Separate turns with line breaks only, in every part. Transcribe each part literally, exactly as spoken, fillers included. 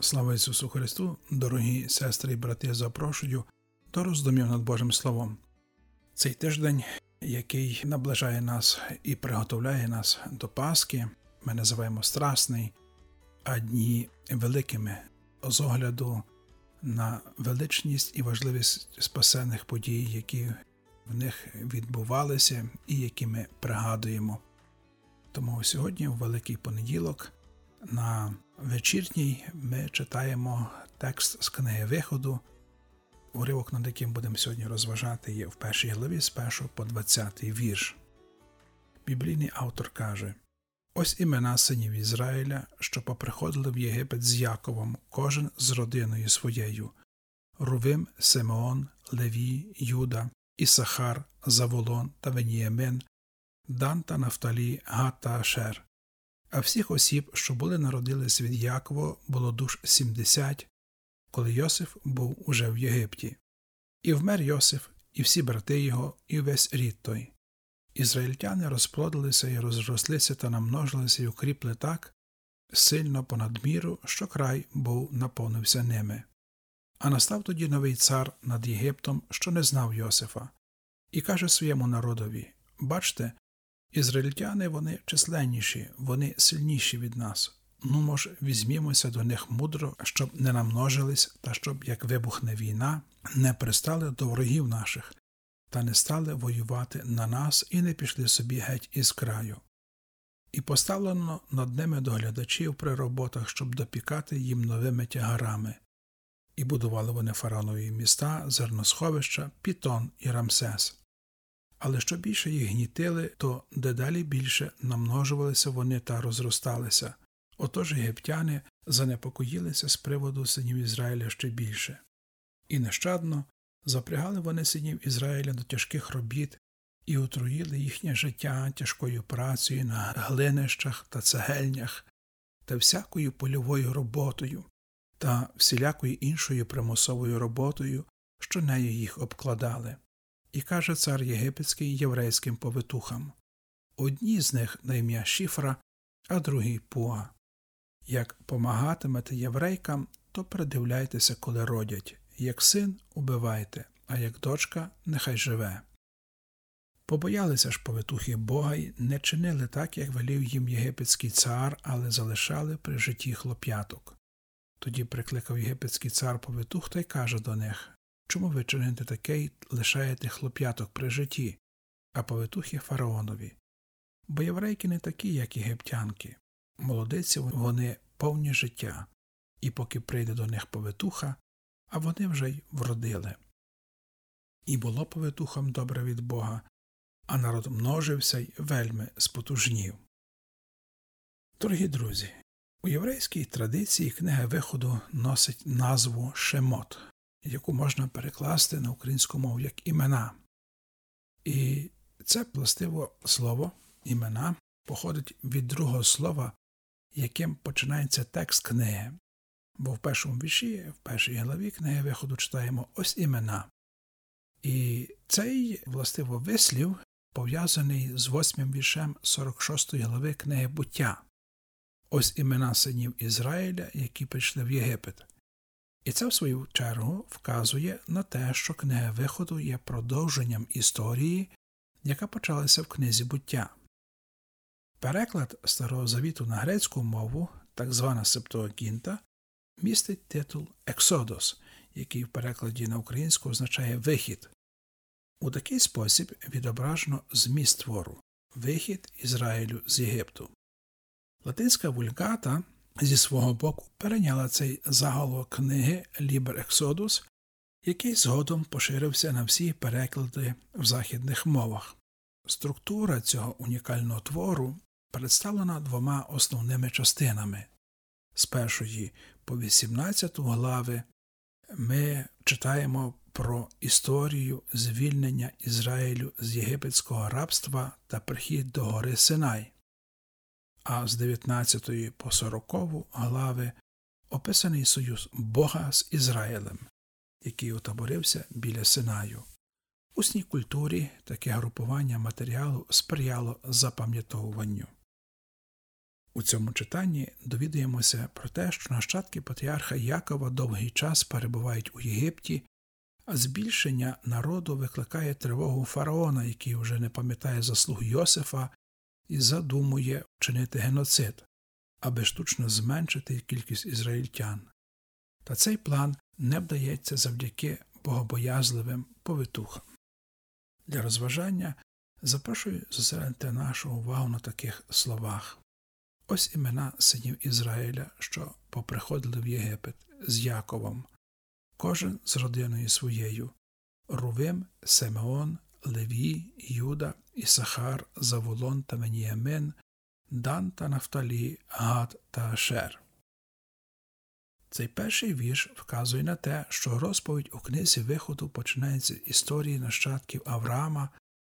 Слава Ісусу Христу, дорогі сестри і брати, запрошую до роздумів над Божим Словом. Цей тиждень, який наближає нас і приготовляє нас до Пасхи, ми називаємо Страсний, а дні великими з огляду на величність і важливість спасенних подій, які в них відбувалися і які ми пригадуємо. Тому сьогодні, у Великий понеділок, на вечірній ми читаємо текст з книги Виходу. Уривок, над яким будемо сьогодні розважати, є в першій главі з першого по двадцятий вірш. Біблійний автор каже: «Ось імена синів Ізраїля, що поприходили в Єгипет з Яковом, кожен з родиною своєю: Рувим, Симеон, Левій, Юда, Ісахар, Заволон та Веніямин, Дан та Нафталі, Гад та Ашер. А всіх осіб, що були народились від Якова, було душ сімдесят, коли Йосиф був уже в Єгипті. І вмер Йосиф, і всі брати його, і весь рід той. Ізраїльтяни розплодилися і розрослися та намножилися і укріпли так сильно понад міру, що край був наповнився ними. А настав тоді новий цар над Єгиптом, що не знав Йосифа, і каже своєму народові: бачте, ізраїльтяни вони численніші, вони сильніші від нас. Ну, мож, візьмімося до них мудро, щоб не намножились, та щоб, як вибухне війна, не пристали до ворогів наших, та не стали воювати на нас і не пішли собі геть із краю. І поставлено над ними доглядачів при роботах, щоб допікати їм новими тягарами. І будували вони фараонові міста, зерносховища, Пітон і Рамсес. Але що більше їх гнітили, то дедалі більше намножувалися вони та розросталися. Отож єгиптяни занепокоїлися з приводу синів Ізраїля ще більше. І нещадно запрягали вони синів Ізраїля до тяжких робіт і отруїли їхнє життя тяжкою працею на глинищах та цегельнях та всякою польовою роботою та всілякою іншою примусовою роботою, що нею їх обкладали. І каже цар єгипетський єврейським повитухам: одні з них на ім'я Шифра, а другий Пуа. Як помагатимете єврейкам, то придивляйтеся, коли родять. Як син – убивайте, а як дочка – нехай живе. Побоялися ж повитухи Бога й не чинили так, як велів їм єгипетський цар, але залишали при житті хлоп'яток. Тоді прикликав єгипетський цар повитух та й каже до них: чому ви чините таке й лишаєте хлоп'яток при житті? А повитухи фараонові: бо єврейки не такі, як єгиптянки. Молодиці вони повні життя, і поки прийде до них повитуха, а вони вже й вродили. І було повитухам добре від Бога, а народ множився й вельми спотужнів. Дорогі друзі, у єврейській традиції книга Виходу носить назву Шемот, яку можна перекласти на українську мову як імена. І це властиво слово імена походить від другого слова, яким починається текст книги. Бо в першому вірші, в першій главі книги Виходу читаємо ось імена. І цей, властиво, вислів пов'язаний з восьмим віршем сорок шостої глави книги Буття. Ось імена синів Ізраїля, які прийшли в Єгипет. І це, в свою чергу, вказує на те, що книга Виходу є продовженням історії, яка почалася в книзі Буття. Переклад Старого Завіту на грецьку мову, так звана Септуагінта, містить титул «Ексодос», який в перекладі на українську означає «вихід». У такий спосіб відображено зміст твору – «Вихід Ізраїлю з Єгипту». Латинська вульгата зі свого боку перейняла цей заголовок книги «Лібер Ексодус», який згодом поширився на всі переклади в західних мовах. Структура цього унікального твору представлена двома основними частинами. З першої по вісімнадцяту глави ми читаємо про історію звільнення Ізраїлю з єгипетського рабства та прихід до гори Синай. А з дев'ятнадцятої по сорокову глави описаний союз Бога з Ізраїлем, який утаборився біля Синаю. У усній культурі таке групування матеріалу сприяло запам'ятовуванню. У цьому читанні довідаємося про те, що нащадки патріарха Якова довгий час перебувають у Єгипті, а збільшення народу викликає тривогу фараона, який вже не пам'ятає заслуг Йосифа і задумує вчинити геноцид, аби штучно зменшити кількість ізраїльтян. Та цей план не вдається завдяки богобоязливим повитухам. Для розважання запрошую зосередити нашу увагу на таких словах. Ось імена синів Ізраїля, що поприходили в Єгипет з Яковом, кожен з родиною своєю: Рувим, Симеон, Левій, Юда, Ісахар, Завулон та Веніямин, Дан та Нафталі, Гад та Ашер. Цей перший вірш вказує на те, що розповідь у книзі Виходу починається з історії нащадків Авраама,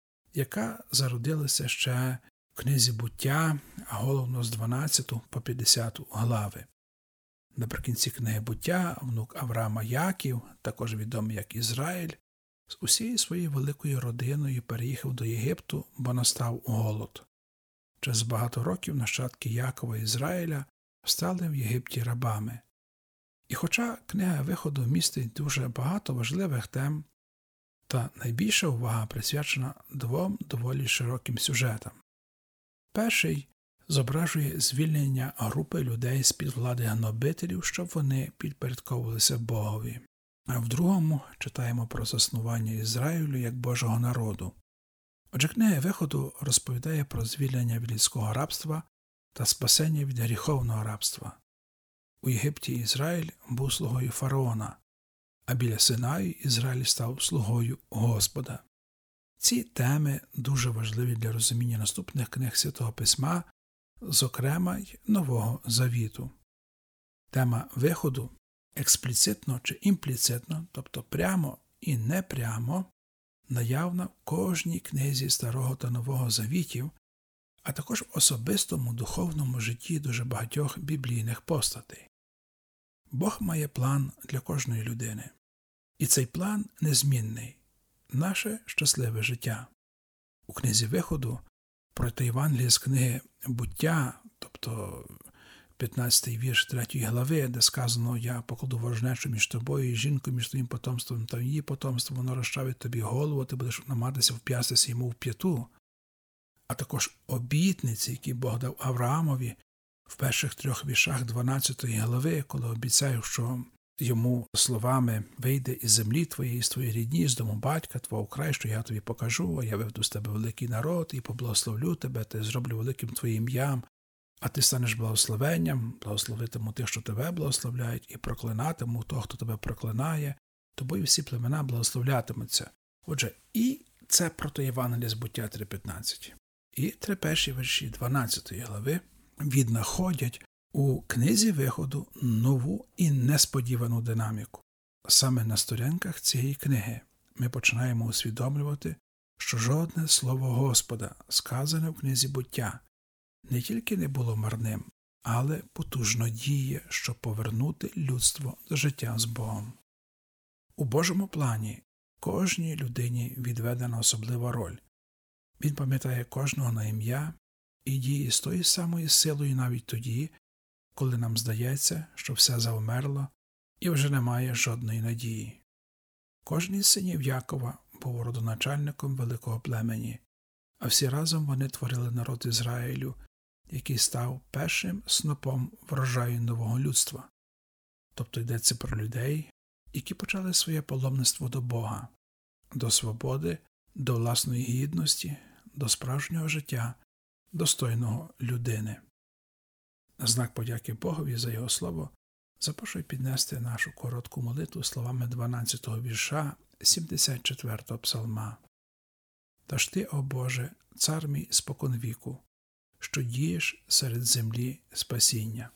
яка зародилася ще в книзі Буття, а головно з дванадцятої по п'ятдесяту глави. Наприкінці книги Буття внук Авраама Яків, також відомий як Ізраїль, з усією своєю великою родиною переїхав до Єгипту, бо настав голод. Через багато років нащадки Якова і Ізраїля стали в Єгипті рабами. І хоча книга Виходу містить дуже багато важливих тем, та найбільша увага присвячена двом доволі широким сюжетам. Перший зображує звільнення групи людей з-під влади гнобителів, щоб вони підпорядковувалися Богові. А в другому читаємо про заснування Ізраїлю як Божого народу. Отже, книга Виходу розповідає про звільнення від людського рабства та спасення від гріховного рабства. У Єгипті Ізраїль був слугою фараона, а біля Синаю Ізраїль став слугою Господа. Ці теми дуже важливі для розуміння наступних книг Святого Письма, зокрема й Нового Завіту. Тема Виходу експліцитно чи імпліцитно, тобто прямо і непрямо, наявна в кожній книзі Старого та Нового Завітів, а також в особистому духовному житті дуже багатьох біблійних постатей. Бог має план для кожної людини. І цей план незмінний – наше щасливе життя. У книзі Виходу проти Євангелія з книги Буття, тобто п'ятнадцятий вірш третьої глави, де сказано: «Я покладу ворожнечу між тобою і жінкою, між твоїм потомством та її потомством, воно розчавить тобі голову, ти будеш намагатися вп'ястися йому в п'яту». А також обітниці, які Бог дав Авраамові в перших трьох віршах дванадцятої глави, коли обіцяє, що йому словами: «Вийди із землі твоєї, з твоєї рідні, з дому батька твого край, що я тобі покажу, а я виведу з тебе великий народ, і поблагословлю тебе, та зроблю великим твоїм ім'ям, а ти станеш благословенням, благословитиму тих, що тебе благословляють, і проклинатиму того, хто тебе проклинає, тобою всі племена благословлятимуться». Отже, і це прото Євангелія з Буття три п'ятнадцять. І три перші вірші дванадцятої глави віднаходять у книзі Виходу нову і несподівану динаміку. Саме на сторінках цієї книги ми починаємо усвідомлювати, що жодне слово Господа, сказане в книзі Буття, не тільки не було марним, але потужно діє, щоб повернути людство до життя з Богом. У Божому плані кожній людині відведена особлива роль. Він пам'ятає кожного на ім'я і діє з тою самою силою навіть тоді, коли нам здається, що все завмерло і вже немає жодної надії. Кожен із синів Якова був родоначальником великого племені, а всі разом вони творили народ Ізраїлю, який став першим снопом врожаю нового людства. Тобто йдеться про людей, які почали своє паломництво до Бога, до свободи, до власної гідності, до справжнього життя, достойного людини. На знак подяки Богові за Його слово запрошую піднести нашу коротку молитву словами дванадцятого вірша сімдесят четвертого псалма. «Та ж ти, о Боже, цар мій споконвіку, що дієш серед землі спасіння».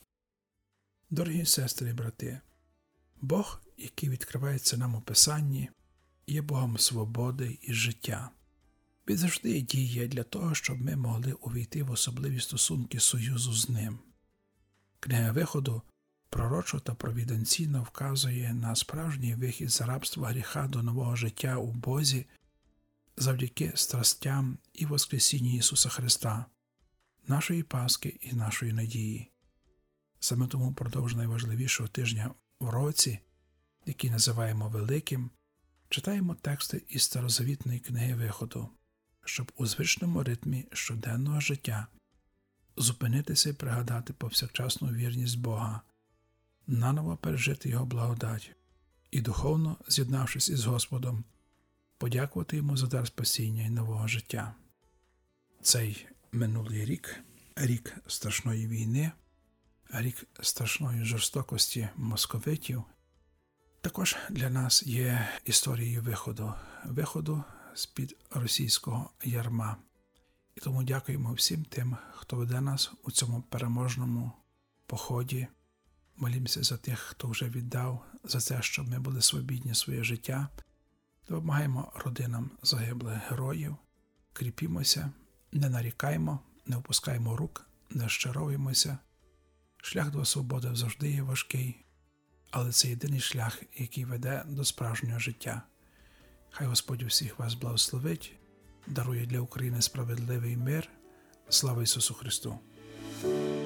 Дорогі сестри і брати, Бог, який відкривається нам у Писанні, є Богом свободи і життя. Він завжди діє для того, щоб ми могли увійти в особливі стосунки союзу з Ним. Книга Виходу пророчо та провіденційно вказує на справжній вихід з рабства гріха до нового життя у Бозі завдяки страстям і воскресінню Ісуса Христа, нашої Пасхи і нашої надії. Саме тому впродовж найважливішого тижня в році, який називаємо Великим, читаємо тексти із старозавітної книги Виходу, щоб у звичному ритмі щоденного життя зупинитися і пригадати повсякчасну вірність Бога, наново пережити Його благодать і, духовно з'єднавшись із Господом, подякувати Йому за дар спасіння і нового життя. Цей минулий рік, рік страшної війни, рік страшної жорстокості московитів, також для нас є історією виходу, виходу з-під російського ярма. І тому дякуємо всім тим, хто веде нас у цьому переможному поході. Молімося за тих, хто вже віддав, за те, щоб ми були свобідні своє життя. Допомагаємо родинам загиблих героїв, кріпімося, не нарікаємо, не опускаємо рук, не розчаровуємося. Шлях до свободи завжди є важкий, але це єдиний шлях, який веде до справжнього життя. Хай Господь усіх вас благословить, дарує для України справедливий мир. Слава Ісусу Христу!